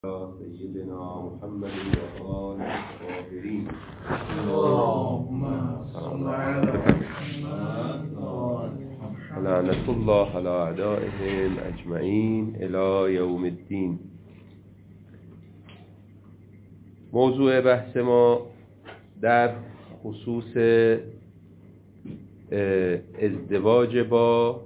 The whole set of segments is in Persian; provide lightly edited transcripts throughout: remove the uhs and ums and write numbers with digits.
سيدنا محمد وآله الطاهرين اللهم صل على محمد لعنة الله على أعدائهم أجمعين إلى يوم الدين. موضوع بحث ما در خصوص ازدواج با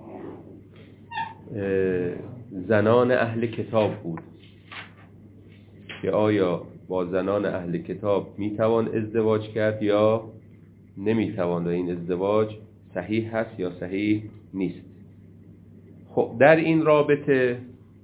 زنان اهل کتاب بود که آیا با زنان اهل کتاب میتوان ازدواج کرد یا نمیتوان و این ازدواج صحیح هست یا صحیح نیست. خب در این رابطه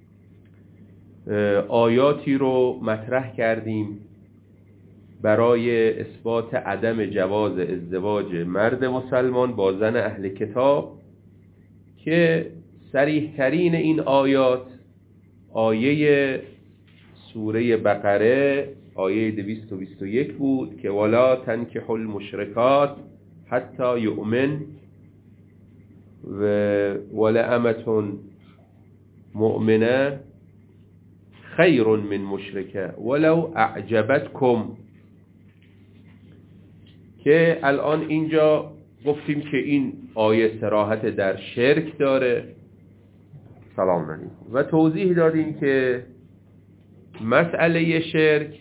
آیاتی رو مطرح کردیم برای اثبات عدم جواز ازدواج مرد مسلمان با زن اهل کتاب که صریح ترین این آیات آیه سوره بقره آیه 221 بود که ولا تنکحوا المشرکات حتی یؤمن ولأمة مؤمنه خیر من مشرکه ولو اعجبتکم، که الان اینجا گفتیم که این آیه صراحت در شرک داره. سلام علیکم. و توضیح دادیم که مسئله شرک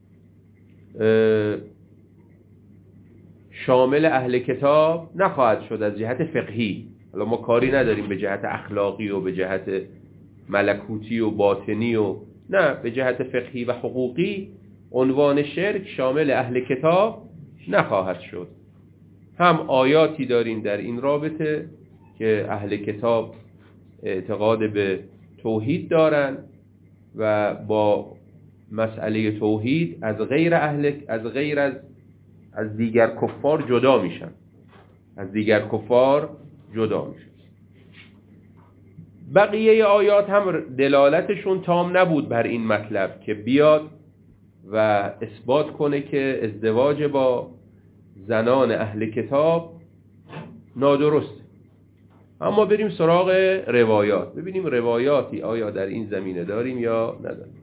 شامل اهل کتاب نخواهد شد از جهت فقهی. حالا ما کاری نداریم به جهت اخلاقی و به جهت ملکوتی و باطنی و نه، به جهت فقهی و حقوقی عنوان شرک شامل اهل کتاب نخواهد شد. هم آیاتی داریم در این رابطه که اهل کتاب اعتقاد به توحید دارن و با مسئله توحید از دیگر کفار جدا میشن، بقیه آیات هم دلالتشون تام نبود بر این مطلب که بیاد و اثبات کنه که ازدواج با زنان اهل کتاب نادرسته. اما بریم سراغ روایات، ببینیم روایاتی آیا در این زمینه داریم یا نداریم.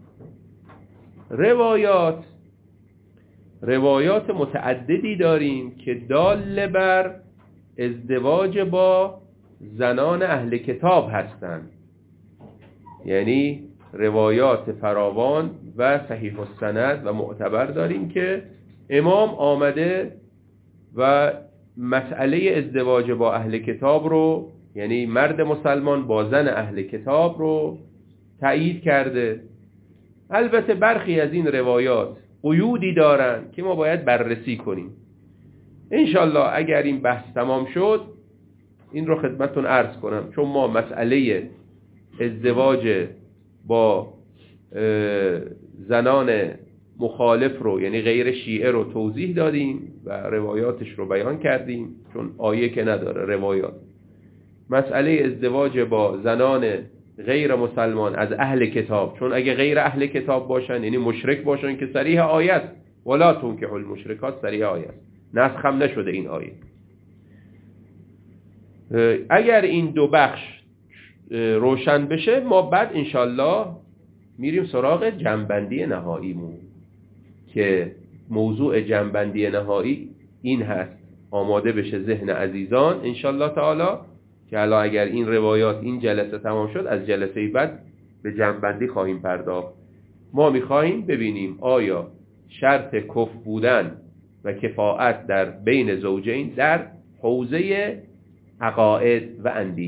روایات متعددی داریم که دال بر ازدواج با زنان اهل کتاب هستند، یعنی روایات فراوان و صحیح السند و معتبر داریم که امام آمده و مسئله ازدواج با اهل کتاب رو، یعنی مرد مسلمان با زن اهل کتاب رو تایید کرده. البته برخی از این روایات قیودی دارن که ما باید بررسی کنیم. انشالله اگر این بحث تمام شد این رو خدمتتون عرض کنم، چون ما مسئله ازدواج با زنان مخالف رو، یعنی غیر شیعه رو توضیح دادیم و روایاتش رو بیان کردیم، چون آیه که نداره روایات. مسئله ازدواج با زنان غیر مسلمان از اهل کتاب، چون اگه غیر اهل کتاب باشن یعنی مشرک باشن که صریح آیت ولا تنکحوا المشرکات صریح آیت، نسخ هم نشده این آیه. اگر این دو بخش روشن بشه ما بعد انشالله میریم سراغ جمع‌بندی نهاییمون که موضوع جمع‌بندی نهایی این هست، آماده بشه ذهن عزیزان انشالله تعالی که حالا اگر این روایات این جلسه تمام شد از جلسه بعد به جمع‌بندی خواهیم پرداخت. ما میخواهیم ببینیم آیا شرط کف بودن و کفاءت در بین زوجین در حوزه عقاید و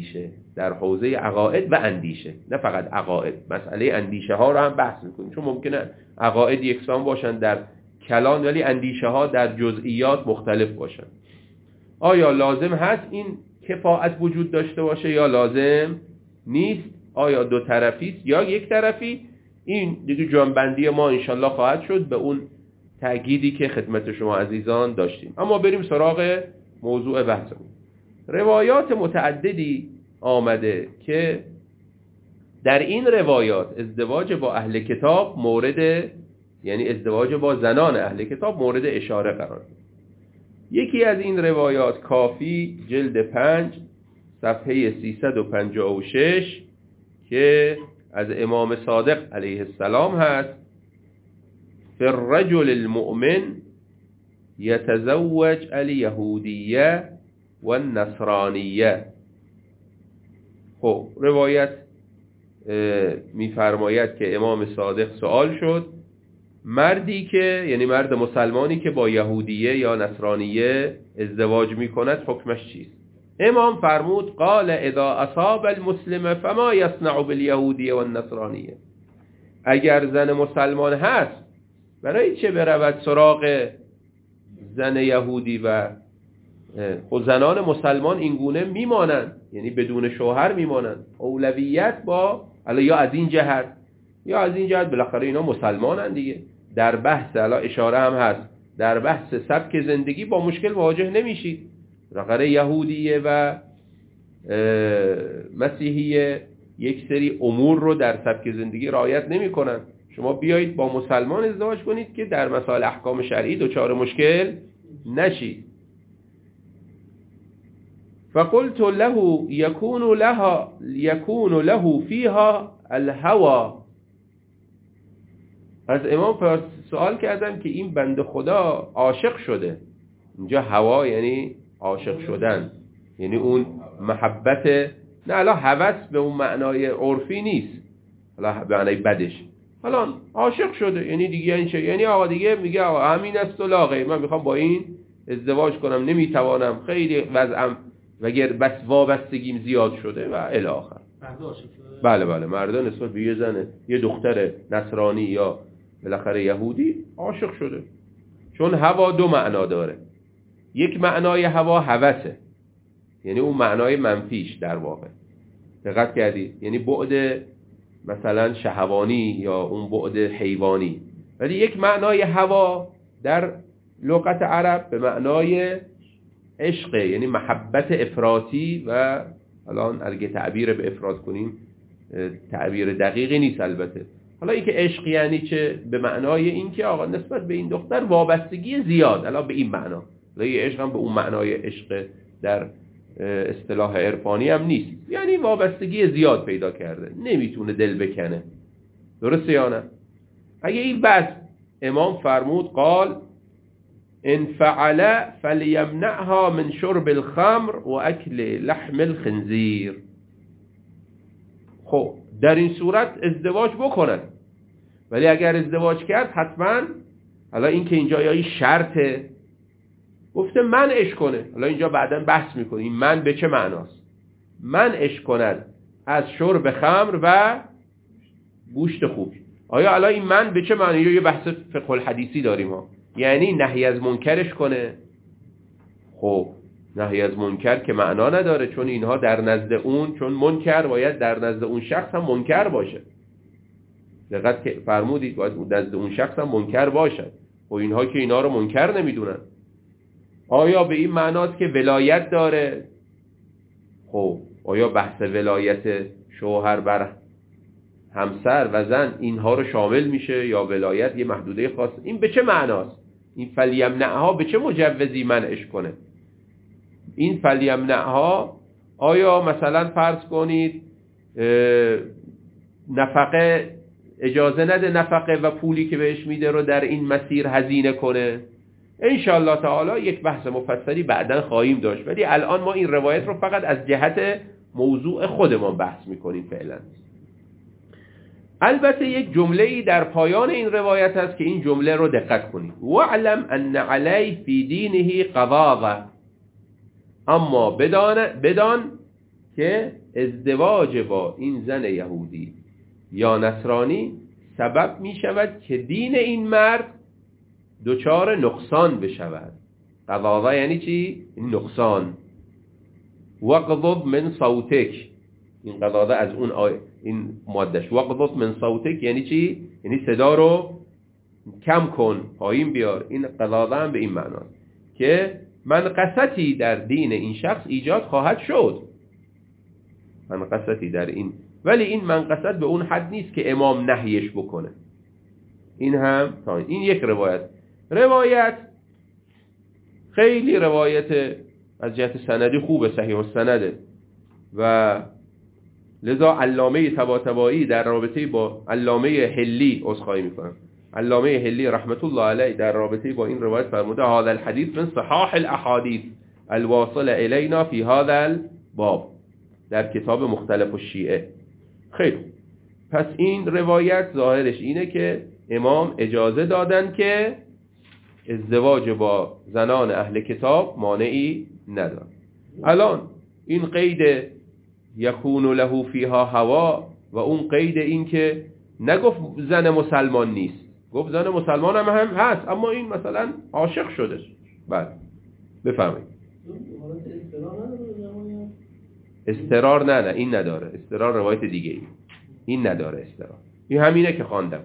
اندیشه، نه فقط عقاید، مسئله اندیشه ها رو هم بحث میکنیم، چون ممکنه عقاید یکسان باشن در کلان ولی اندیشه ها در جزئیات مختلف باشن. آیا لازم هست این کفاءت وجود داشته باشه یا لازم نیست؟ آیا دو طرفی است یا یک طرفی؟ این دیگه جنبندی ما انشالله خواهد شد به اون تأکیدی که خدمت شما عزیزان داشتیم. اما بریم سراغ موضوع بحثمون. روایات متعددی آمده که در این روایات ازدواج با اهل کتاب یعنی ازدواج با زنان اهل کتاب مورد اشاره قرار داده. یکی از این روایات کافی جلد 5 صفحه 356 که از امام صادق علیه السلام هست فی الرجل المؤمن یتزوج الیهودیه و النصرانیه. خب روایت میفرماید که امام صادق سوال شد مردی که یعنی مرد مسلمانی که با یهودیه یا نصرانیه ازدواج میکند حکمش چیست؟ امام فرمود قال اذا اصاب المسلم فما يصنع بالیهودیه و النصرانیه. اگر زن مسلمان هست برای چه برود سراغ زن یهودی و خود زنان مسلمان اینگونه میمانند، یعنی بدون شوهر میمانند. اولویت با یا از این جهت یا از این جهت بالاخره اینا مسلمانند دیگه. در بحث اشاره هم هست در بحث سبک زندگی با مشکل مواجه نمیشید. بالاخره یهودیه و مسیحیه یک سری امور رو در سبک زندگی رعایت نمی‌کنن. شما بیایید با مسلمان ازدواج کنید که در مسائل احکام شرعی دچار مشکل نشید. فقلت له يكون له فيها الهوى. از امام سوال کردم که این بنده خدا عاشق شده. اینجا هوا یعنی عاشق شدن، یعنی اون محبت، نه الان هوس به اون معنای عرفی نیست، الان به معنای بدش. الان عاشق شده یعنی دیگه این چه؟ یعنی آقا دیگه میگه آقا همین است و لا غیر، من میخوام با این ازدواج کنم، نمیتوانم، خیلی وضعم وگر بس وابستگیم زیاد شده و الی آخر. بله مردا نسبت به یه زن، یه دختر نصرانی یا بالاخره یهودی عاشق شده. چون هوا دو معنا داره. یک معنای هوا هوسه، یعنی اون معنای منفیش در واقع. دقت کردید؟ یعنی بعد مثلا شهوانی یا اون بعد حیوانی. ولی یک معنای هوا در لغت عرب به معنای عشق، یعنی محبت افراطی. و الان اگه تعبیر به افراط کنیم تعبیر دقیقی نیست البته. حالا این که عشق یعنی چه؟ به معنای این که آقا نسبت به این دختر وابستگی زیاد، الان به این معنا. حالا عشق هم به اون معنای عشق در اصطلاح عرفانی هم نیست، یعنی وابستگی زیاد پیدا کرده، نمیتونه دل بکنه. درسته یا نه؟ اگه این بس امام فرمود قال ان فعل فليمنعها من شرب الخمر و اکل لحم الخنزیر. خب در این صورت ازدواج بکنن، ولی اگر ازدواج کرد حتما، حالا این که اینجا یا شرطه، گفته منعش کنه. حالا اینجا بعداً بحث میکنیم من به چه معناست. منعش کند از شرب خمر و گوشت خوب. آیا الان این من به چه معنی؟ یه بحث فقه الحدیثی داریم ها. یعنی نهی از منکرش کنه. خب نهی از منکر که معنا نداره، چون اینها در نزد اون، چون منکر باید در نزد اون شخص هم منکر باشه. دقت که فرمودید باید نزد اون شخص هم منکر باشه. و اینها که اینا رو منکر نمیدونن. آیا به این معناست که ولایت داره؟ خب آیا بحث ولایت شوهر بر همسر و زن اینها رو شامل میشه یا ولایت یه محدوده خاص؟ این به چه معناست؟ این فلیمنعها به چه مجوزی منعش کنه؟ این فلیمنعها آیا مثلا فرض کنید نفقه اجازه نده، نفقه و پولی که بهش میده رو در این مسیر هزینه کنه؟ انشاءالله تعالی یک بحث مفصلی بعداً خواهیم داشت، ولی الان ما این روایت رو فقط از جهت موضوع خودمان بحث میکنیم فعلا. البته یک جمله‌ای در پایان این روایت هست که این جمله رو دقت کنید. وَاعْلَمْ أَنَّ عَلَيْهِ فِي دِينِهِ قَضَاضَةً. اما بدان که ازدواج با این زن یهودی یا نصرانی سبب می شود که دین این مرد دچار نقصان بشود. قضاضه یعنی چی؟ این نقصان. وَاغْضُضْ مِنْ صَوْتِكَ. این قضاضه از اون این مادهش. وَاغْضُضْ مِنْ صَوْتِكَ یعنی چی؟ یعنی صدا رو کم کن، پایین بیار. این قضاضه هم به این معناست که منقصتی در دین این شخص ایجاد خواهد شد. منقصتی در این، ولی این منقصت به اون حد نیست که امام نهیش بکنه. این هم این یک روایت خیلی روایت از جهت سندی خوبه، صحیح السنده و لذا علامه طباطبایی در رابطه با علامه حلی عذرخواهی میکنم، علامه حلی رحمت الله علیه در رابطه با این روایت فرموده هذا الحدیث من صحاح الاحادیث الواصل الینا فی هذا الباب در کتاب مختلف الشیعه. خیلی پس این روایت ظاهرش اینه که امام اجازه دادن که ازدواج با زنان اهل کتاب مانعی ندارد. الان این قید یکون له فیها هوا و اون قید این که نگفت زن مسلمان نیست، گفت زن مسلمان هم هست اما این مثلا عاشق شده. بله بفهمید. استرار نه این نداره، استرار روایت دیگه این نداره استرار. این همینه که خواندم.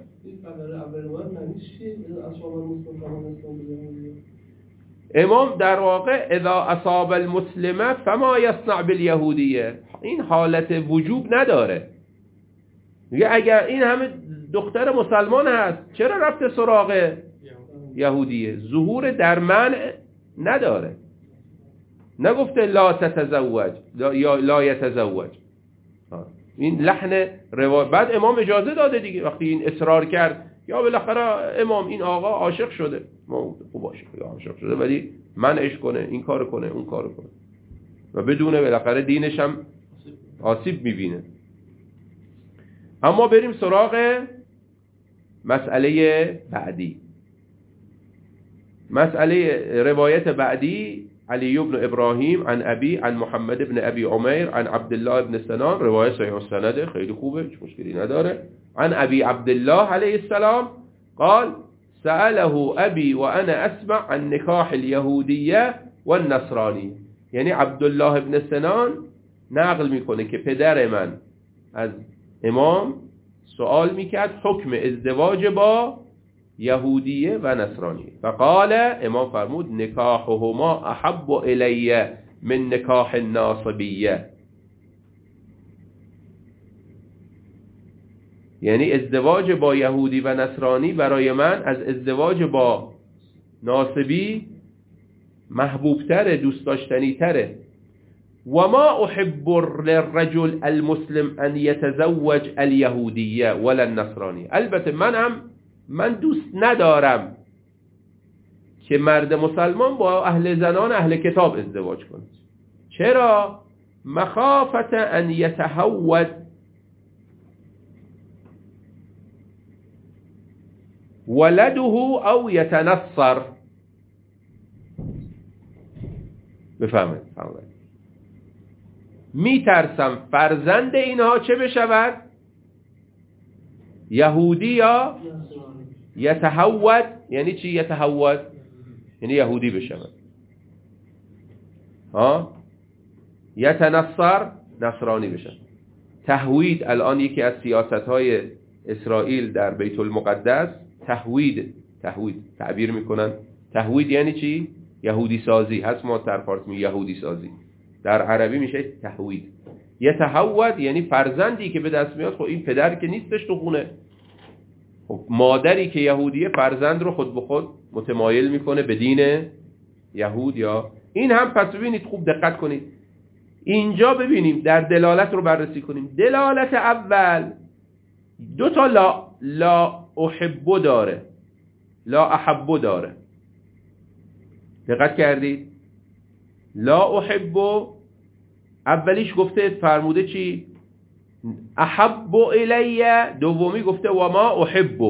امام در واقع اذا اصاب المسلمه فما یصنع بالیهودیه، این حالت وجوب نداره. میگه اگر این همه دختر مسلمان هست چرا رفته سراغ یهودیه؟ ظهور در منع نداره. نگفته لا تتزوج یا لا یتزوج. این لحن روایت. بعد امام اجازه داده دیگه، وقتی این اصرار کرد یا بالاخره امام این آقا عاشق شده، ما خوب عاشق شده ولی منعش کنه، این کار کنه اون کار کنه و بدونه بالاخره دینش هم آسیب میبینه. اما بریم سراغ مسئله بعدی. مسئله روایت بعدی علی بن ابراهیم عن ابی عن محمد بن ابی عمیر عن عبدالله بن سنان، روایت صحیح السنده خیلی خوبه، هیچ مشکلی نداره. عن ابی عبدالله علیه السلام قال سأله ابی و انا اسمع عن نکاح الیهودیه و النصرانی. یعنی عبدالله بن سنان نقل میکنه که پدر من از امام سوال میکرد حکم ازدواج با یهودیه و نصرانی. فقال امام فرمود نکاحهما احب الی من نکاح الناصبیه. یعنی ازدواج با یهودی و نصرانی برای من از ازدواج با ناصبی محبوبتره، دوست داشتنی تره. و ما احب للرجل المسلم ان يتزوج اليهودیه ولا النصرانی. البته من دوست ندارم که مرد مسلمان با زنان اهل کتاب ازدواج کنه. چرا؟ مخافت ان یتهود ولده او یتنصر. بفهمید میترسم فرزند اینها چه بشود؟ یهودی یا یتهود. یعنی چی یتهود؟ یعنی یهودی بشود. یتنصر نصرانی بشود. تهوید الان یکی از سیاست‌های اسرائیل در بیت المقدس تهوید تعبیر میکنن. تهوید یعنی چی؟ یهودی سازی. هست ما در فارسی میگیم یهودی سازی، در عربی میشه تهوید. یتهود یعنی فرزندی که به دست میاد. خب این پدر که نیستش تو خونه، خب مادری که یهودیه فرزند رو خود به خود متمایل میکنه به دین یهود. یا این هم پس ببینید خوب دقت کنید اینجا، ببینیم در دلالت رو بررسی کنیم. دلالت اول دو تا لا احب داره، لا احب داره. دقت کردید؟ لا احب اولیش گفته فرموده چی؟ احب الیه. دومی گفته و ما احب.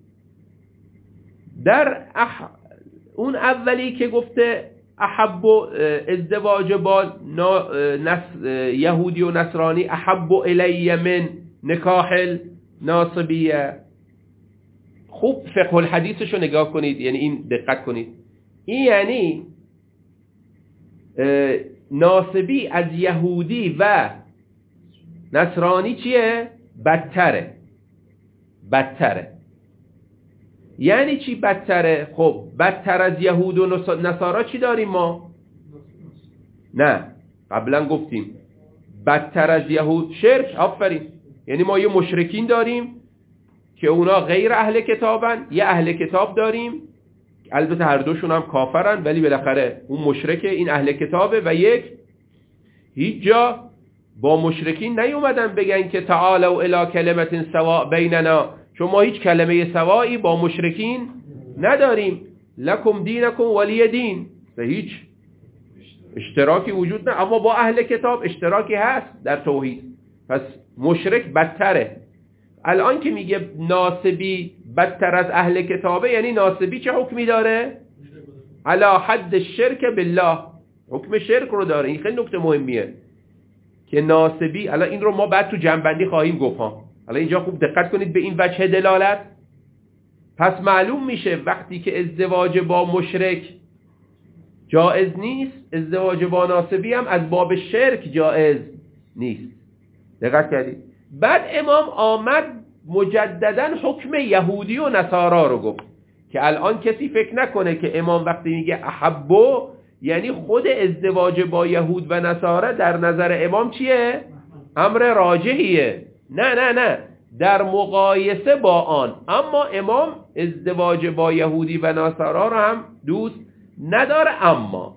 در اون اولی که گفته احب ازدواج با یهودی و نصرانی احب الیه من نکاح ناصبیه. خوب فقه الحدیثشو نگاه کنید، یعنی این دقت کنید. این یعنی ناصبی از یهودی و نصرانی چیه؟ بدتره. یعنی چی بدتره؟ خب بدتر از یهود و نصارا چی داریم ما؟ نه قبلا گفتیم بدتر از یهود شرک. آفرین. یعنی ما یه مشرکین داریم که اونا غیر اهل کتابن، یه اهل کتاب داریم البته هر دوشون هم کافرن ولی بالاخره اون مشرکه این اهل کتابه، و یک هیچ جا با مشرکین نیومدن بگن که تعالوا الی کلمة سواء بیننا، چون ما هیچ کلمه سوایی با مشرکین نداریم، لکم دینکم ولی دین، به هیچ اشتراکی وجود نه، اما با اهل کتاب اشتراکی هست در توحید. پس مشرک بدتره. الان که میگه ناسبی بدتر از اهل کتابه، یعنی ناسبی چه حکمی داره؟ علی حد الشرک بالله، حکم شرک رو داره. این خیلی نکته مهمیه که ناسبی، الان این رو ما بعد تو جنبندی خواهیم گفت ها. الان اینجا خوب دقت کنید به این وجه دلالت. پس معلوم میشه وقتی که ازدواج با مشرک جائز نیست، ازدواج با ناسبی هم از باب شرک جائز نیست. دقت کردید؟ بعد امام آمد مجددا حکم یهودی و نصارا رو گفت که الان کسی فکر نکنه که امام وقتی میگه احبو یعنی خود ازدواج با یهود و نصارا در نظر امام چیه؟ امر راجحیه. نه در مقایسه با آن. اما امام ازدواج با یهودی و نصارا رو هم دوست نداره. اما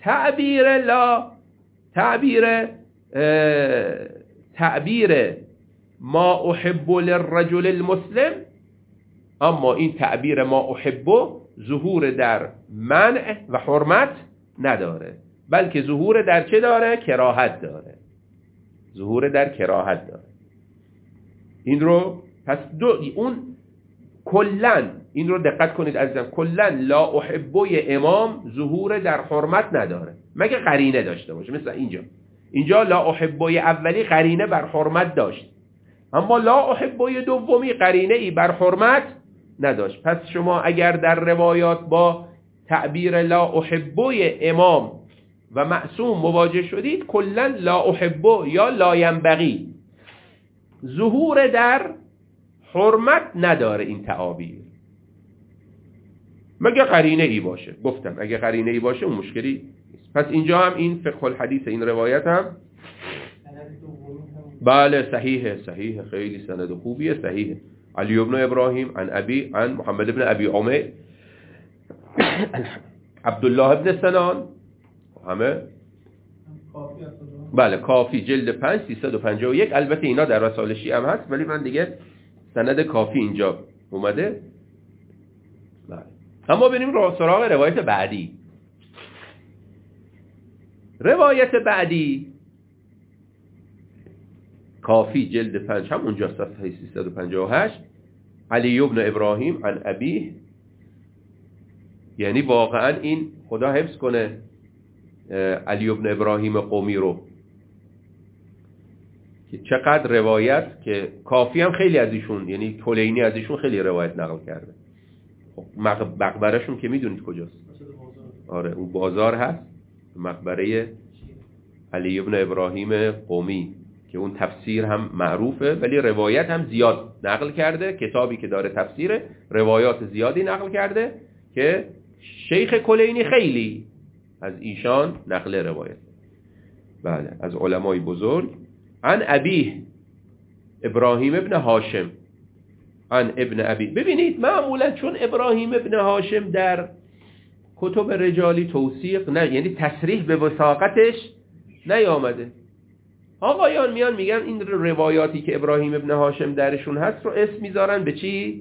تعبیر ما احب للرجل المسلم، اما این تعبیر ما احب ظهور در منع و حرمت نداره، بلکه ظهور در چه داره؟ کراهت داره. ظهور در کراهت داره. این رو پس اون کلن، این رو دقت کنید عزیزم، کلن لا احبوی امام ظهور در حرمت نداره مگه قرینه داشته باشه. مثل اینجا لا احبوی اولی قرینه بر حرمت داشت، اما لا احبوی دومی قرینه ای بر حرمت نداشت. پس شما اگر در روایات با تعبیر لا احبوی امام و معصوم مواجه شدید، کلن لا احبو یا لا ینبغی ظهور در حرمت نداره این تعابیر، مگه قرینه ای باشه. گفتم اگه قرینه ای باشه اون مشکلی نیست. پس اینجا هم این فقه الحدیث این روایت هم بله صحیحه، خیلی سند خوبیه، صحیحه. علی ابن ابراهیم عن محمد ابن ابی عمر عبدالله ابن سنان، همه بله کافی جلد 5 351. البته اینا در رسائل شیعه هم هست، ولی من دیگه سند کافی اینجا اومده. بله. اما بریم سراغ روایت بعدی. روایت بعدی کافی جلد 5 هم اونجا صفحه 358. علی ابن ابراهیم عن ابیه، یعنی واقعا این خدا حفظ کنه علی ابن ابراهیم قمی رو که چقدر روایت، که کافی هم خیلی از ایشون، یعنی کلینی از ایشون خیلی روایت نقل کرده. خب مقبرهشون که میدونید کجاست؟ آره اون بازار هست، مقبره علی ابن ابراهیم قمی که اون تفسیر هم معروفه ولی روایت هم زیاد نقل کرده. کتابی که داره تفسیره روایات زیادی نقل کرده که شیخ کلینی خیلی از ایشان نقل روایت. بله از علمای بزرگ. عن ابیه ابراهیم ابن هاشم عن ابن ابی. ببینید معمولا چون ابراهیم ابن هاشم در کتب رجالی توثیق نه، یعنی تصریح به وثاقتش نیامده، آقایان میان میگن این روایاتی که ابراهیم ابن هاشم درشون هست رو اسم میذارن به چی؟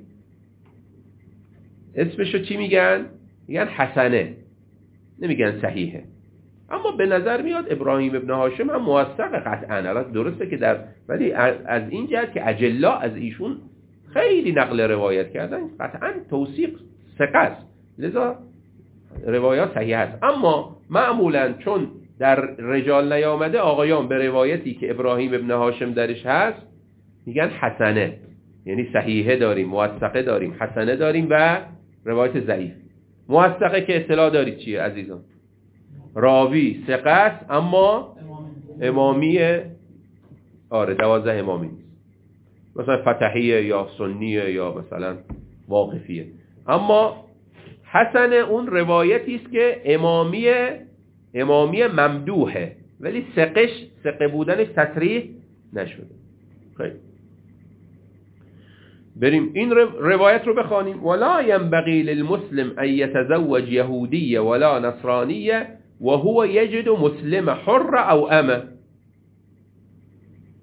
اسمشو چی میگن؟ میگن حسنه، نمیگن صحیحه. اما به نظر میاد ابراهیم ابن هاشم هم موثق قطعا. الان درسته که ولی از این جهت که اجلا از ایشون خیلی نقل روایت کردن، قطعا توثیق ثقه است، لذا روایات صحیح است. اما معمولا چون در رجال نیامده، آقایان به روایتی که ابراهیم ابن هاشم درش هست میگن حسنه، یعنی صحیحه داریم، موثقه داریم، حسنه داریم و روایت ضعیف. موثقه که اطلاع دارید چیه عزیزان؟ راوی ثقه است اما امامیه، آره 12 امامی نیست، مثلا فتحیه یا سنیه یا مثلا واقفیه. اما حسن اون روایتی است که امامی ممدوحه ولی ثقه بودنش تصریح نشده. خیلی بریم این روایت رو بخوانیم. ولا ينبغي للمسلم ان يتزوج يهودية ولا نصرانية وهو يجد مسلم حر او امه.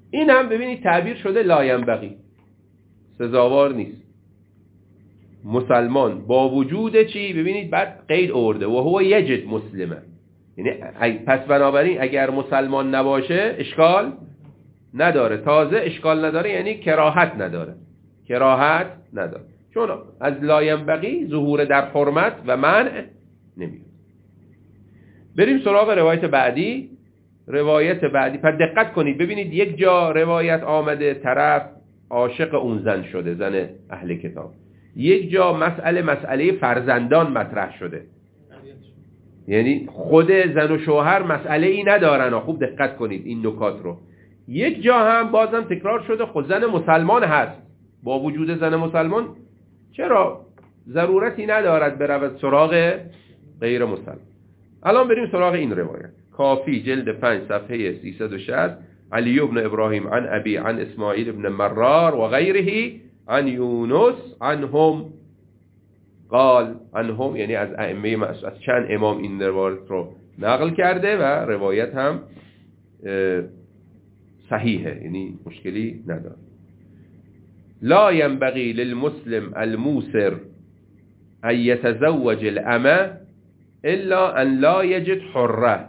این هم ببینید تعبیر شده لا ینبغی، سزاوار نیست. مسلمان با وجود چی؟ ببینید بعد قید آورده و هو یجد مسلمه، یعنی پس بنابراین اگر مسلمان نباشه اشکال نداره. تازه اشکال نداره یعنی کراهت نداره، کراهت نداره، چون از لا ینبغی ظهور در حرمت و منع نمیاد. بریم سراغ روایت بعدی. روایت بعدی پس دقت کنید، ببینید یک جا روایت آمده طرف عاشق اون زن شده، زن اهل کتاب. یک جا مسئله فرزندان مطرح شده، یعنی خود زن و شوهر مسئله ای ندارن. خوب دقت کنید این نکات رو. یک جا هم بازم تکرار شده خود زن مسلمان هست، با وجود زن مسلمان چرا ضرورتی ندارد برود سراغ غیر مسلمان. الان بریم سراغ این روایت. کافی جلد 5 صفحه 360. علی بن ابراهیم عن ابی عن اسماعیل بن مرار و غیره عن یونس عنهم قال، عنهم یعنی از ائمه، از چند امام این روایت رو نقل کرده و روایت هم صحیحه، یعنی مشکلی نداره. لا ينبغي للمسلم الموسر ان يتزوج الامه الا ان لا يجد حره،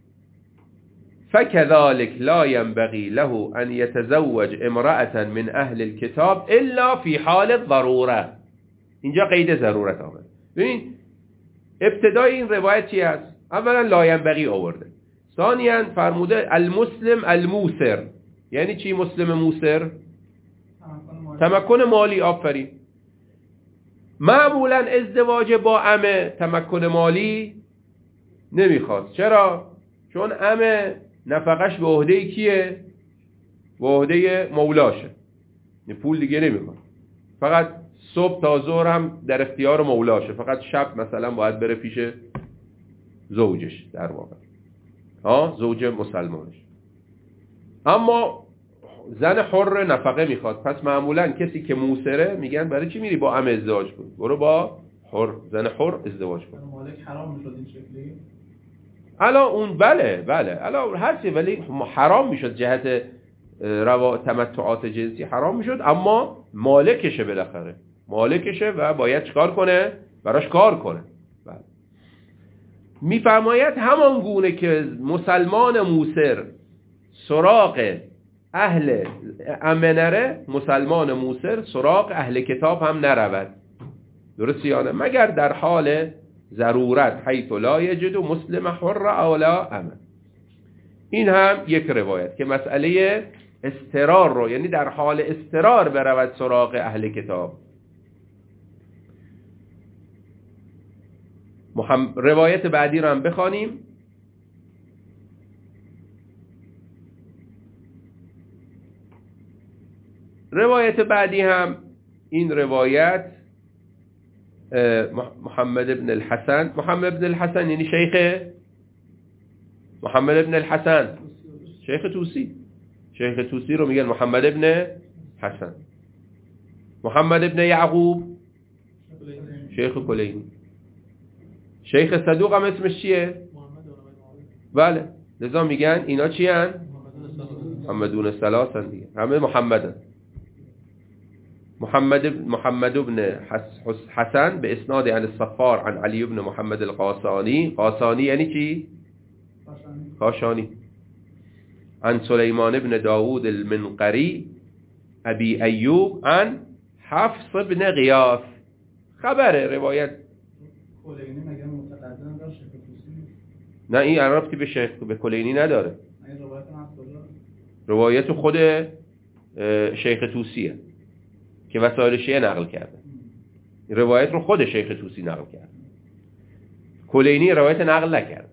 فكذلك لا ينبغي له ان يتزوج امرأة من اهل الكتاب الا في حال الضروره. اینجا قید ضرورت آمد. ببین ابتدای این روایت چی است؟ اولا لا ينبغي آورده، ثانیا فرموده المسلم الموسر. یعنی چی مسلم موسر؟ تمکن مالی. آفرین. معمولا ازدواج با عمه تمکن مالی نمیخواد. چرا؟ چون عمه نفقش به عهده کیه؟ به عهده مولاشه، پول دیگه نمیخواد، فقط صبح تا ظهر هم در اختیار مولاشه، فقط شب مثلا باید بره پیش زوجش، در واقع زوج مسلمانش. اما زن حر نفقه میخواد، پس معمولا کسی که موسره میگن برای چی میری با عمه ازدواج کن، برو با حر، زن حر ازدواج کن. مالک حرام میشد این شکلی؟ الان اون بله الان هرچی، ولی حرام میشد جهت تمتعات جنسی حرام میشد، اما مالکشه، بالاخره مالکشه و باید چکار کنه؟ براش کار کنه. بله. میفرماید همان گونه که مسلمان موسر سراغ اهل عمه نره، مسلمان موسر سراغ اهل کتاب هم نرود. درست یا نه؟ مگر در حال ضرورت، حیث لا یجد مسلم حر اولا عمه. این هم یک روایت که مسئله اضطرار رو، یعنی در حال اضطرار برود سراغ اهل کتاب. روایت بعدی رو هم بخوانیم. روایت بعدی هم این روایت محمد بن الحسن. محمد بن الحسن یعنی شیخ محمد بن الحسن، شیخ توسی. شیخ توسی رو میگن محمد بن حسن. محمد بن یعقوب شیخ کلینی. شیخ صدوق هم اسمش چیه؟ بله، لذا میگن اینا چی هن؟ محمدون ثلاثن دیگه، همه محمدن. محمد بن حسن به اسناد عن الصفار عن علی بن محمد القاسانی. قاسانی یعنی چی؟ قاشانی. عن سلیمان بن داود المنقری ابی ایوب عن حفص بن غیاث. خبره روایت کلینی مگه متقدم داره؟ شیخ توسی نه، این عربتی به کلینی نداره. روایت خود شیخ توسیه که وسائل شیعه نقل کرده. روایت رو خود شیخ توسی نقل کرده، کلینی روایت نقل نکرده.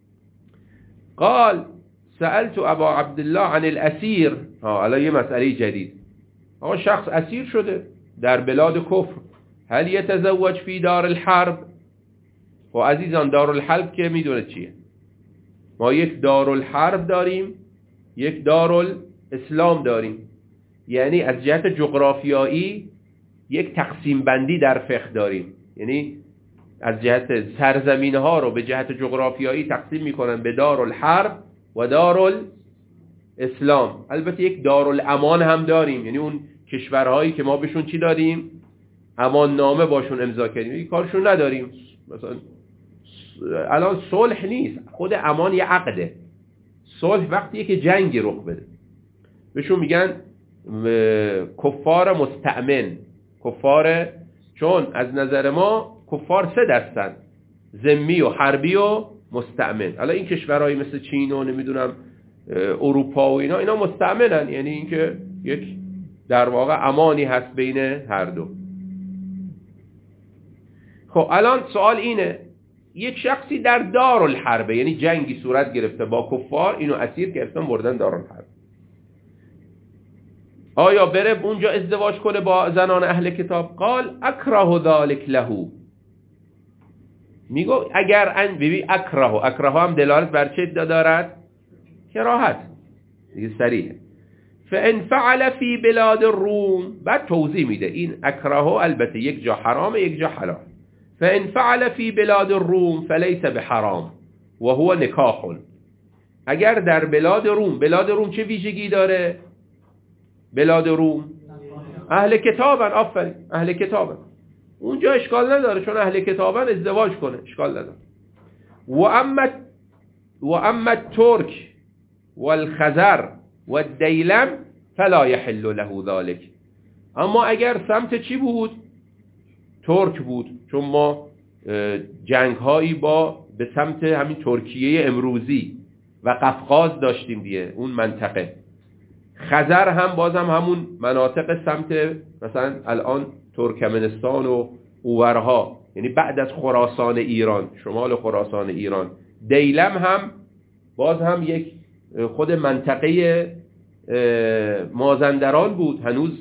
قال سألت ابا عبدالله عن الاسیر. الان یه مسئله جدید. آقا شخص اسیر شده در بلاد کفر، هل یتزوج فی دار الحرب؟ و عزیزان دار الحرب که میدونه چیه؟ ما یک دار الحرب داریم، یک دار الاسلام داریم. یعنی از جهت جغرافیایی یک تقسیم بندی در فقه داریم، یعنی از جهت سرزمین ها رو به جهت جغرافیایی تقسیم میکنن به دار الحرب و دار اسلام. البته یک دارالامان هم داریم، یعنی اون کشورهایی که ما بهشون چی داریم؟ امان نامه باشون امضا کردیم. این کارشون نداریم. مثلا الان صلح نیست، خود امان یه عقده. صلح وقتیه که جنگی رخ بده. بهشون میگن کفار مستأمن. کفار، چون از نظر ما کفار سه دستن: ذمی و حربی و مستأمن. الان این کشورهایی مثل چین و نمیدونم اروپا و اینا مستأمنن، یعنی اینکه یک در واقع امانی هست بین هر دو. خب الان سوال اینه، یک شخصی در دارالحرب، یعنی جنگی صورت گرفته با کفار، اینو اسیر گرفتن بردن دارالحرب، آیا بره اونجا ازدواج کنه با زنان اهل کتاب؟ قال اکره ذلک له. میگو اگر ببین اکره هم دلالت بر چه دارد؟ کراهت، دیگه صریحه. فان فعل فی بلاد الروم، بعد توضیح میده این اکره البته یک جا حرامه یک جا حلال. فان فعل فی بلاد الروم فلیس بحرام و هو نکاح. اگر در بلاد روم چه ویژگی داره؟ بلاد روم اهل کتابن. آفرین، اهل کتابن، اونجا اشکال نداره، چون اهل کتابن ازدواج کنه، اشکال نداره. و اما الترک والخزر والدیلم فلا يحل له ذلك. اما اگر سمت چی بود؟ ترک بود، چون ما جنگ هایی به سمت همین ترکیه امروزی و قفقاز داشتیم دیگه، اون منطقه. خزر هم بازم همون مناطق سمت مثلا الان ترکمنستان و اوورها، یعنی بعد از خراسان ایران، شمال خراسان ایران. دیلم هم باز هم یک خود منطقه مازندران بود.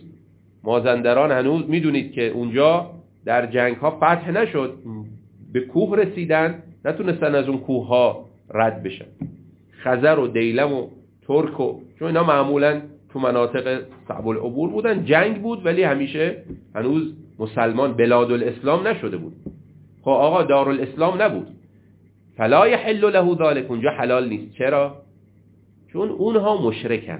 هنوز میدونید که اونجا در جنگ ها فتح نشد، به کوه رسیدن، نتونستن از اون کوه ها رد بشن. خزر و دیلم و ترک و چون اینا معمولا تو مناطق صعب العبور بودن، جنگ بود ولی همیشه هنوز مسلمان بلاد الاسلام نشده بود. خب آقا دارالاسلام نبود، فلا یحل له ذلک، اونجا حلال نیست. چرا؟ چون اونها مشرکن،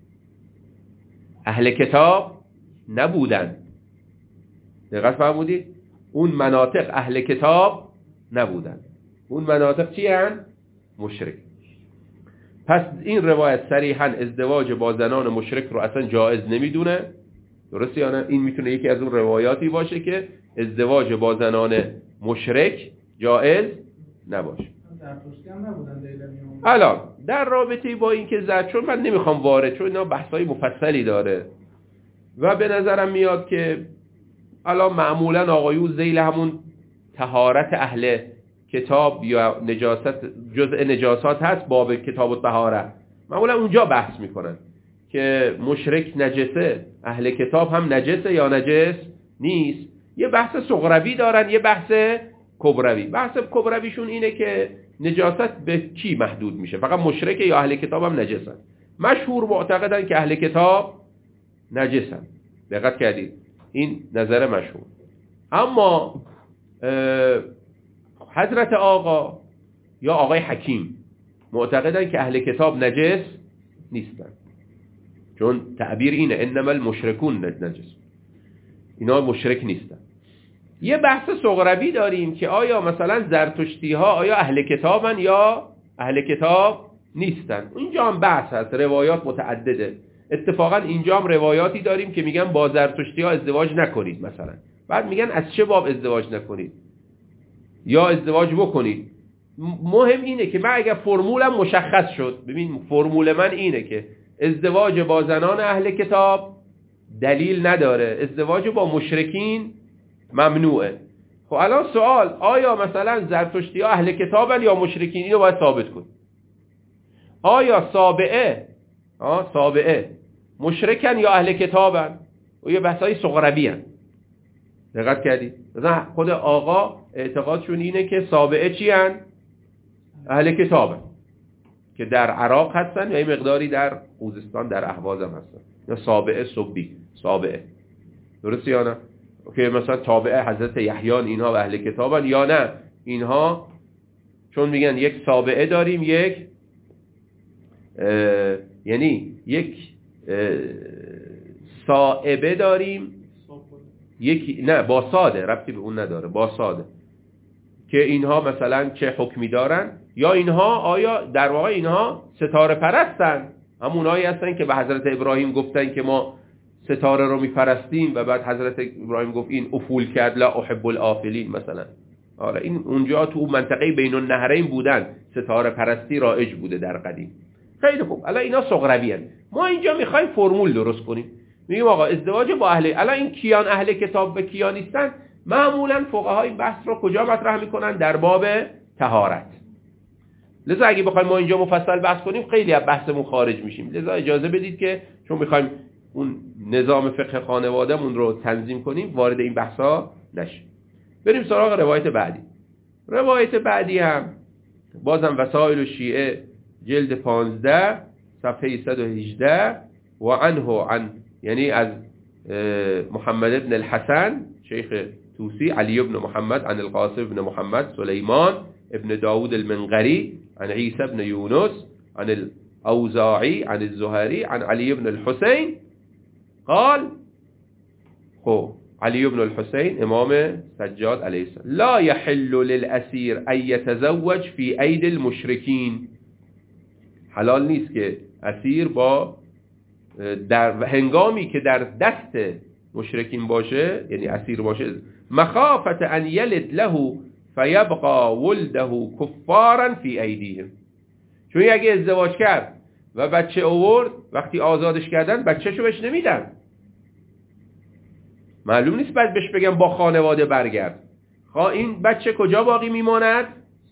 اهل کتاب نبودن. دقت فرمودید؟ اون مناطق اهل کتاب نبودن، اون مناطق چی هن؟ مشرک. پس این روایت صریحاً ازدواج با زنان مشرک رو اصلا جایز نمیدونه. درسته یا نه؟ این میتونه یکی از اون روایاتی باشه که ازدواج با زنان مشرک جایز نباشه. الان در رابطه با این که چون من نمیخوام وارد، چون اینا بحثای مفصلی داره و به نظرم میاد که الان معمولا آقایون ذیل همون طهارت اهل کتاب یا نجاست، جزء نجاسات هست، باب کتاب الطهاره، معمولا اونجا بحث میکنن که مشرک نجسه، اهل کتاب هم نجسه یا نجس نیست. یه بحث صغروی دارن، یه بحث کبروی. بحث کبرویشون اینه که نجاست به کی محدود میشه، فقط مشرک یا اهل کتاب هم نجسن. مشهور معتقدن که اهل کتاب نجسن. دقت کردید؟ این نظر مشهور. اما حضرت آقا یا آقای حکیم معتقدن که اهل کتاب نجس نیستن، چون تعبیر اینه انما المشرکون نجس، اینا مشرک نیستن. یه بحث صغروی داریم که آیا مثلا زرتشتی ها آیا اهل کتابن یا اهل کتاب نیستن. اینجا هم بحث هست، روایات متعدده. اتفاقا اینجا هم روایاتی داریم که میگن با زرتشتی ها ازدواج نکنید مثلا، بعد میگن از چه باب ازدواج نکنید یا ازدواج بکنید. مهم اینه که من اگر فرمولم مشخص شد، ببین فرمول من اینه که ازدواج با زنان اهل کتاب دلیل نداره، ازدواج با مشرکین ممنوعه. خب الان سوال، آیا مثلا زرتشتی ها اهل کتابن یا مشرکین؟ اینو باید ثابت کن. آیا سابعه مشرکن یا اهل کتابن؟ و یه بحثای صغروی هست. دقت کردید؟ مثلا خود آقا اعتقادشون اینه که سابعه چی هن؟ اهل کتابن، که در عراق هستن یا یه مقداری در خوزستان در اهواز هم هستن، یا سابعه صبی سابعه. درسته یا نه؟ که مثلا تابعه حضرت یحیی اینها و اهل کتابن یا نه؟ اینها چون میگن یک سابعه داریم، یک یعنی یک صائبه داریم، نه با ساده، ربطی به اون نداره، با ساده، که اینها مثلا چه حکمی دارن، یا اینها آیا در واقع اینها ستاره پرستن، همونایی هستن که به حضرت ابراهیم گفتن که ما ستاره رو میپرستیم و بعد حضرت ابراهیم گفت این افول کرد لا احب الافلین مثلا. آره این اونجا تو منطقه بین النهرین بودن، ستاره پرستی رایج بوده در قدیم. خیلی خوب، الان اینا صغروی هستن. ما اینجا میخوایم فرمول درست کنیم، میگیم آقا ازدواج با الان این کیان اهل کتاب و کیان نیستن. معمولا فقهای بحث رو کجا مطرح میکنن؟ در باب طهارت. لذا اگه بخوایم ما اینجا مفصل بحث کنیم خیلی از بحثمون خارج میشیم. لذا اجازه بدید که چون میخوایم اون نظام فقه خانوادهمون رو تنظیم کنیم وارد این بحثا نشیم. بریم سراغ روایت بعدی. روایت بعدی هم بازم وسائل الشیعه جلد 15 صفحه 118 و عنه یعنی از محمد ابن الحسن شیخ توسی علی ابن محمد عن القاسم ابن محمد سلیمان ابن داود المنقری عن عیسی ابن یونس عن الاوزاعی عن الزهری عن علی ابن الحسین قال علی ابن الحسین امام سجاد علیه السلام لا يحل للاسیر ان يتزوج في ايدي المشركين. حلال نیست که اسیر با در هنگامی که در دست مشرکین باشه، یعنی اسیر باشه، مخافت ان یلد له فیبقى ولده کفارا فی ایدیهم. چون اگه ازدواج کرد و بچه آورد، وقتی آزادش کردن بچه‌شو بهش نمیدن، معلوم نیست بعد بهش بگم با خانواده برگرد، این بچه کجا باقی میماند؟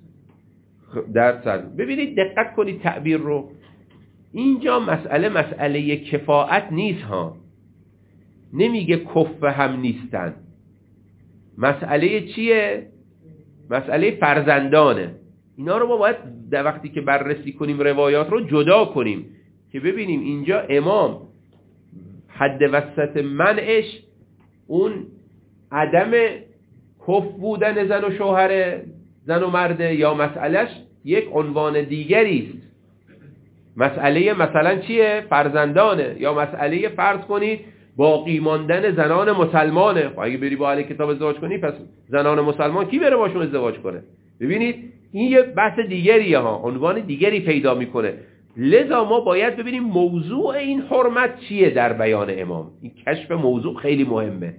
در سر. ببینید دقت کنید تعبیر رو، اینجا مسئله کفاءت نیست ها، نمیگه کف هم نیستن. مسئله چیه؟ مسئله فرزندانه. اینا رو ما باید در وقتی که بررسی کنیم روایات رو جدا کنیم که ببینیم اینجا امام حد وسط منعش اون عدم کف بودن زن و شوهر، زن و مرده، یا مسئلهش یک عنوان دیگری است. مسئله مثلا چیه؟ فرزندانه، یا مسئله فرض کنید باقی ماندن زنان مسلمانه. اگه بری با اهل کتاب ازدواج کنی پس زنان مسلمان کی بره باشون ازدواج کنه؟ ببینید این یه بحث دیگریه ها، عنوان دیگری پیدا میکنه. لذا ما باید ببینیم موضوع این حرمت چیه در بیان امام. این کشف موضوع خیلی مهمه،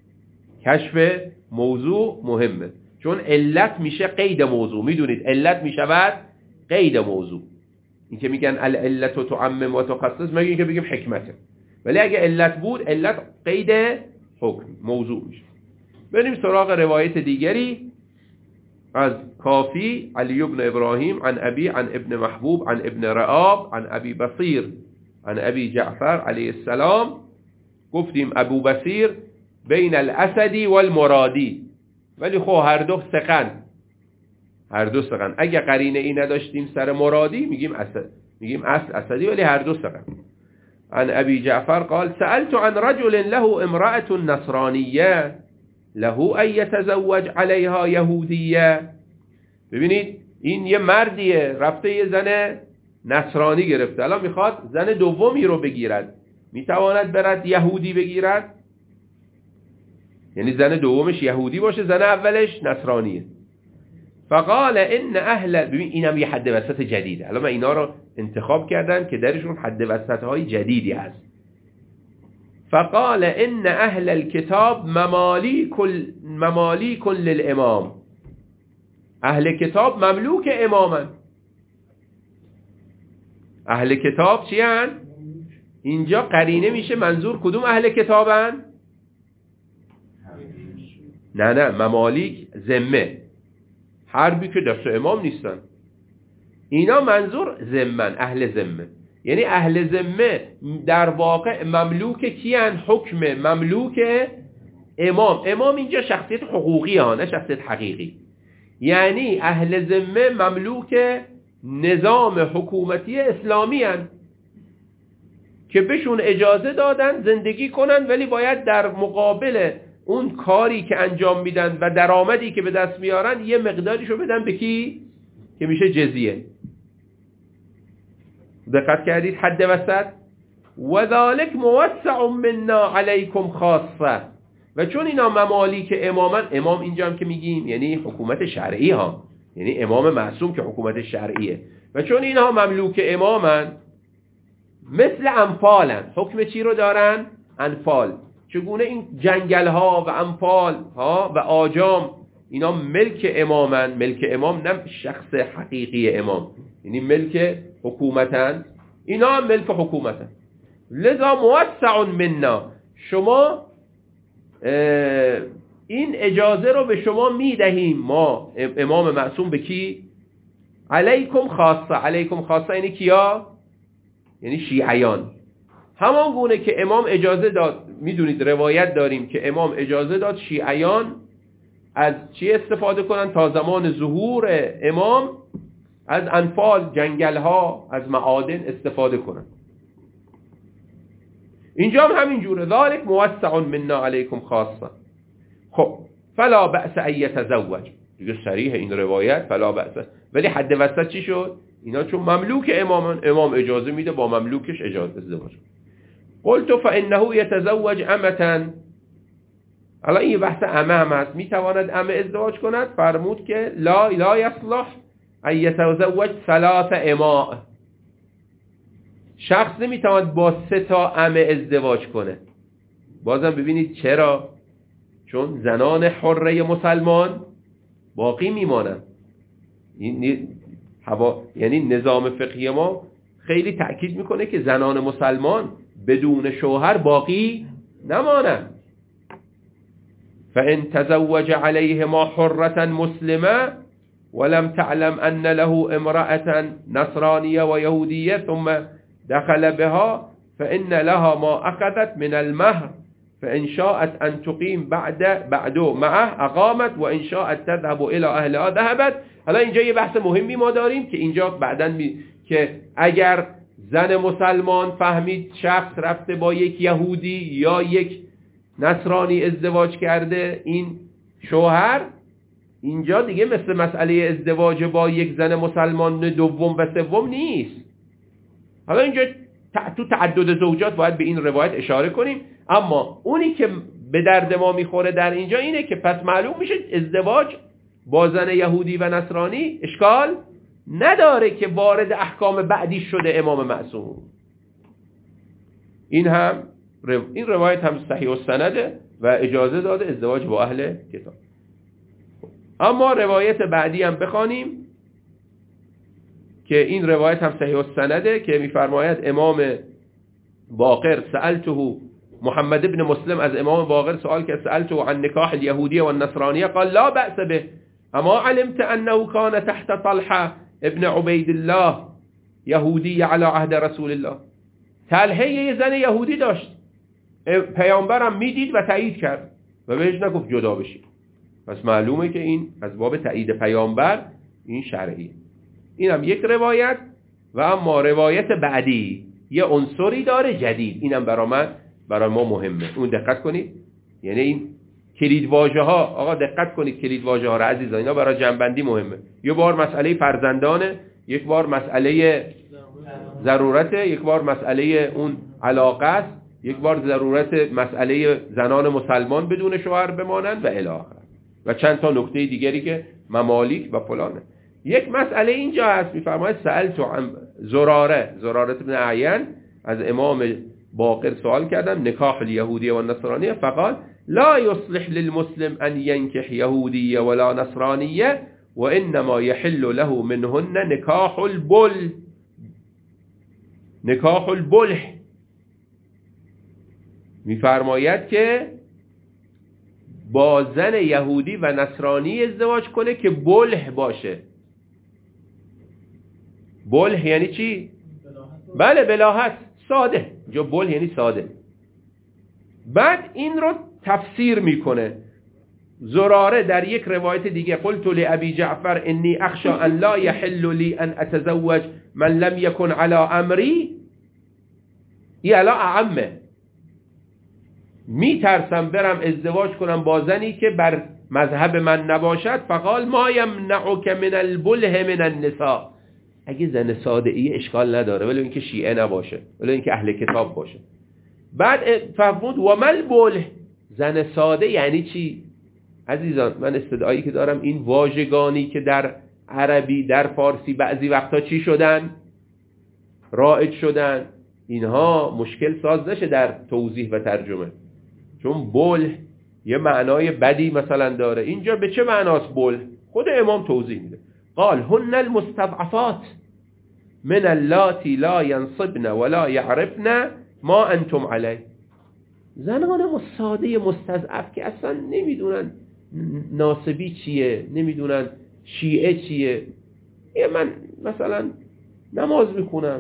کشف موضوع مهمه، چون علت میشه قید موضوع. میدونید علت میشود قید موضوع. این که میگن العلت تعمم و تخصص، مگه این که بگیم حکمته، ولی اگه علت بود علت قید حکم موضوع میشه. بریم سراغ روایت دیگری از کافی علی ابن ابراهیم عن ابی عن ابن محبوب عن ابن رعاب عن ابی بصیر عن ابی جعفر علیه السلام. گفتیم ابو بصیر بین الاسدی والمرادی، ولی خب هر دو ثقن، هر دو ثقن. اگه قرینه ای نداشتیم سر مرادی میگیم اسد، میگیم اسدی، ولی هر دو ثقن. عن ابي جعفر قال سألت عن رجل له امرأة نصرانية له ان يتزوج عليها يهودية. ببینید این یه مردیه رفته یه زن نصرانی گرفته، الان میخواد زن دومی رو بگیرد، میتواند برد یهودی بگیرد؟ یعنی زن دومش یهودی باشه، زن اولش نصرانیه. فقال ان اهل، ببین اینم یه حد وسط جدیده. الان من اینا رو انتخاب کردم که درشون حد وسط های جدیدی هست. فقال ان اهل الكتاب ممالیک للامام. اهل کتاب مملوک امامن. اهل کتاب چی هن؟ اینجا قرینه میشه منظور کدوم اهل کتابن؟ نه ممالیک ذمه، حربی که دست امام نیستن. اینا منظور ذمن، اهل ذمه. یعنی اهل ذمه در واقع مملوک کیان؟ حکم مملوک امام. امام اینجا شخصیت حقوقی ها، نه شخصیت حقیقی. یعنی اهل ذمه مملوک نظام حکومتی اسلامی هن که بهشون اجازه دادن زندگی کنن، ولی باید در مقابل اون کاری که انجام میدن و درآمدی که به دست میارن یه مقداریشو بدن به کی؟ که میشه جزیه. دقت کردید حد وسط؟ و ذالک موسع منا علیکم خاصه. و چون اینا ممالیک امامن، امام اینجا هم که میگیم یعنی حکومت شرعی ها، یعنی امام معصوم که حکومت شرعیه، و چون اینها مملوک امامن مثل انفالن. حکم چی رو دارن؟ انفال. چگونه این جنگل ها و انفال ها و آجام اینا ملک امامن. ملک امام نه شخص حقیقی امام، یعنی ملک حکومتن، اینا هم ملک حکومتن. لذا موسع منا، شما این اجازه رو به شما میدهیم ما امام معصوم. به کی؟ علیکم خاصه. علیکم خاصه یعنی کیا؟ یعنی شیعیان. همان گونه که امام اجازه داد، میدونید روایت داریم که امام اجازه داد شیعیان از چی استفاده کنن تا زمان ظهور امام؟ از انفال، جنگل ها، از معادن استفاده کنن. اینجا هم همین جوره، ذالک موسع منا علیکم خاصه. خب فلا بأس ان یتزوج، دیگه صریح این روایت فلا بأس. ولی حد وسط چی شد؟ اینا چون مملوک امام اجازه میده با مملوکش اجازه ازدواج. قلت فانه یتزوج امه. الان این بحث امه هم هست، میتواند امه ازدواج کند؟ فرمود که لا یصلح ان یتزوج ثلاث اماء. شخص نمیتواند با 3 امه ازدواج کنه. بازم ببینید چرا؟ چون زنان حره مسلمان باقی میمانند. یعنی نظام فقهی ما خیلی تأکید میکنه که زنان مسلمان بدون شوهر باقی نمانند. فإن تزوج عليهما حرة مسلمة ولم تعلم أن له امرأة نصرانية ويهودية ثم دخل بها فإن لها ما أخذت من المهر فإن شاءت أن تقيم بعد معه أقامت وإن شاءت تذهب إلى أهلها ذهبت. حالا اینجا یه بحث مهمی ما داریم که اینجا بعداً که اگر زن مسلمان فهمید شخص رفته با یک یهودی یا یک نصرانی ازدواج کرده، این شوهر اینجا دیگه مثل مسئله ازدواج با یک زن مسلمان دوم و سوم نیست. حالا اینجا تو تعدد زوجات باید به این روایت اشاره کنیم، اما اونی که به درد ما میخوره در اینجا اینه که پس معلوم میشه ازدواج با زن یهودی و نصرانی اشکال نداره که وارد احکام بعدی شده امام معصوم. این روایت هم صحیح السنده و اجازه داده ازدواج با اهل کتاب. اما روایت بعدی هم بخوانیم که این روایت هم صحیح السنده که میفرماید امام باقر سألته، محمد ابن مسلم از امام باقر سوال که سألته عن نکاح اليهودية والنصرانية قال لا بأس به اما علمت انه كان تحت طلحة ابن عبید الله یهودی علی عهد رسول الله. طلحه یه زن یهودی داشت، پیامبرم میدید و تایید کرد و بهش نگفت جدا بشید. پس معلومه که این از باب تایید پیامبر این شرعی. این هم یک روایت. و اما روایت بعدی یه عنصری داره جدید، اینم برای ما مهمه، اون دقت کنید. یعنی این کلیدواژه ها، آقا دقت کنید کلیدواژه ها را عزیزان، اینا برای جنبندی مهمه. یه بار مسئله فرزندانه، یک بار مسئله ضرورته، یک بار مسئله اون علاقه است، یک بار ضرورت مسئله زنان مسلمان بدون شوهر بمانند و الی آخر و چند تا نکته دیگری که ممالیک و فلانه. یک مسئله اینجا هست، میفرماید سألت عن زراره ابن اعین، از امام باقر سوال کردم نکاح الیهودیه و نصرانیه فقال لا يصلح للمسلم ان ينكح يهودية ولا نصرانية وانما يحل له منهن نکاح البلح. میفرماید که با زن یهودی و نصرانی ازدواج کنه که بلح باشه. بلح یعنی چی؟ بله بلاحت، ساده. جو بلح یعنی ساده. بعد این رو تفسیر میکنه زراره در یک روایت دیگه قلت لأبي جعفر انی اخشى ان لا يحل لي ان اتزوج من لم يكن على امری. ای علا اعمه، میترسم برم ازدواج کنم با زنی که بر مذهب من نباشد. فقال ما یمنعک من البله من النساء. اگه زن ساده ای اشکال نداره، ولی اینکه شیعه نباشه، ولی اینکه اهل کتاب باشه. بعد فرمود و مل بله، زن ساده یعنی چی؟ عزیزان من استدعایی که دارم این واژگانی که در عربی در فارسی بعضی وقتا چی شدن؟ رایج شدن، اینها مشکل ساز نشه در توضیح و ترجمه، چون بله یه معنای بدی مثلا داره. اینجا به چه معناست بله؟ خود امام توضیح میده. قال هن المستضعفات من اللاتی لا ينصبن ولا يعرفن ما انتم علیه. زنان ساده مستضعف که اصلا نمیدونن ناسبی چیه، نمیدونن شیعه چیه. من مثلا نماز میخونم،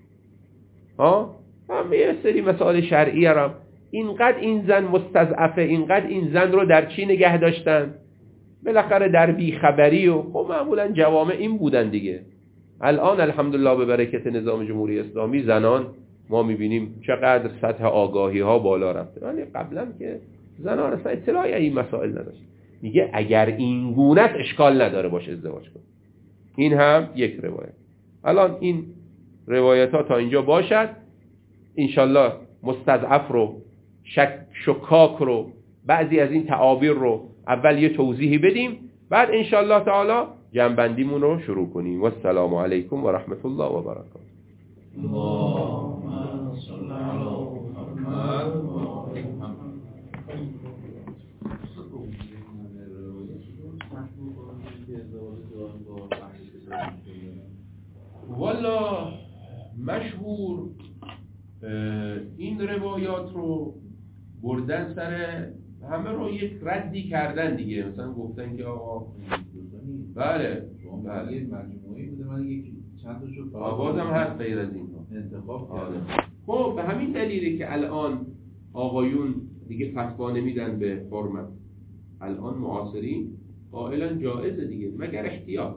هم یه سری مسائل شرعی هم، اینقدر این زن مستضعفه، اینقدر این زن رو در چی نگه داشتن؟ بالاخره در بیخبری و خب معمولا جوامع این بودن دیگه. الان الحمدلله به برکت نظام جمهوری اسلامی زنان ما میبینیم چقدر سطح آگاهی ها بالا رفته، ولی قبلا که زنان اصلا اطلاعی این مسائل نداشت. میگه اگر این گونه اشکال نداره باشه ازدواج کن. این هم یک روایت. الان این روایت ها تا اینجا باشد، انشالله مستضعف رو، شکاک رو، بعضی از این تعابیر رو اول یه توضیحی بدیم، بعد انشالله تعالی جنبندیمون رو شروع کنیم. و السلام علیکم و رحمت الله و برکاته. والا مشهور این روایات رو بردن سر همه رو یک ردی کردن دیگه. مثلا گفتن که آقا بله یه مجموعه‌ای بوده، من یکی چند تاشو بازم هست غیر از این انتخاب کردم. خب به همین دلیله که الان آقایون دیگه فتوا نمیدن به حرمت. الان معاصرین قائلا جائزه دیگه مگر احتیاط.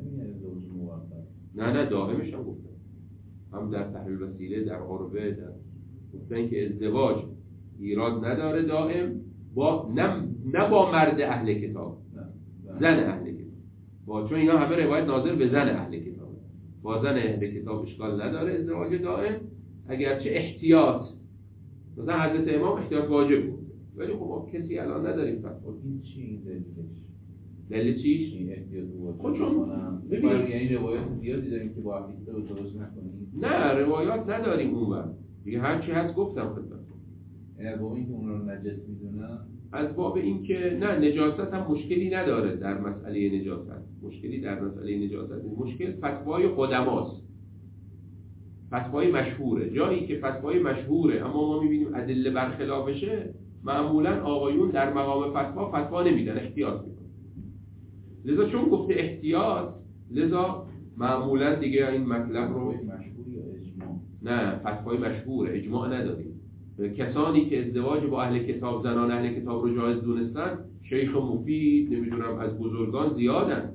نه دائمش هم گفتن، هم در تحلیل وسیله، در عربه، در گفتن که ازدواج ایراد نداره دائم با نه با مرد اهل کتاب، زن اهل کتاب، با چون اینا همه روایت ناظر به زن اهل کتاب. با زن اهل کتاب اشکال نداره ازدواج دائم، اگرچه احتیاط، مثلا حضرت امام احتیاط واجب بود، ولی خب کسی الان نداریم. فتوا این چی دلیل چیش؟ این احتیاط واجب. خب چون ببینید یعنی روایات زیادی داریم که با عقیده رو درست نکنیم. نه روایات نداریم اونور دیگه، هر چی هست گفتم خدمتتون. از باب اینکه اون رو نجس میدونن، از باب اینکه نه نجاست هم مشکلی نداره در مسئله نجاست. مشکلی در مسئله نجاست نیست. مشکل فتوای قدماست، فتوای مشهوره. جایی که فتوای مشهوره اما ما میبینیم ادله برخلافشه، معمولا آقایون در مقام فتوا نمیدن، احتیاط میکنن. لذا چون گفته احتیاط، لذا معمولا دیگه این مطلب رو مشهور یا اجماع؟ نه فتوای مشهوره، اجماع نداریم. کسانی که ازدواج با اهل کتاب، زنان اهل کتاب رو جایز دونستن، شیخ مفید، نمیدونم از بزرگان زیادن.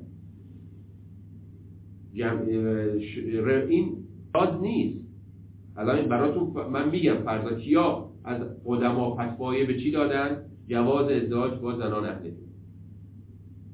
این راز نیست. الان براتون من میگم فرضا کیا از علما فتوای به چی دادن؟ جواز ازدواج با زنان اهل کتاب.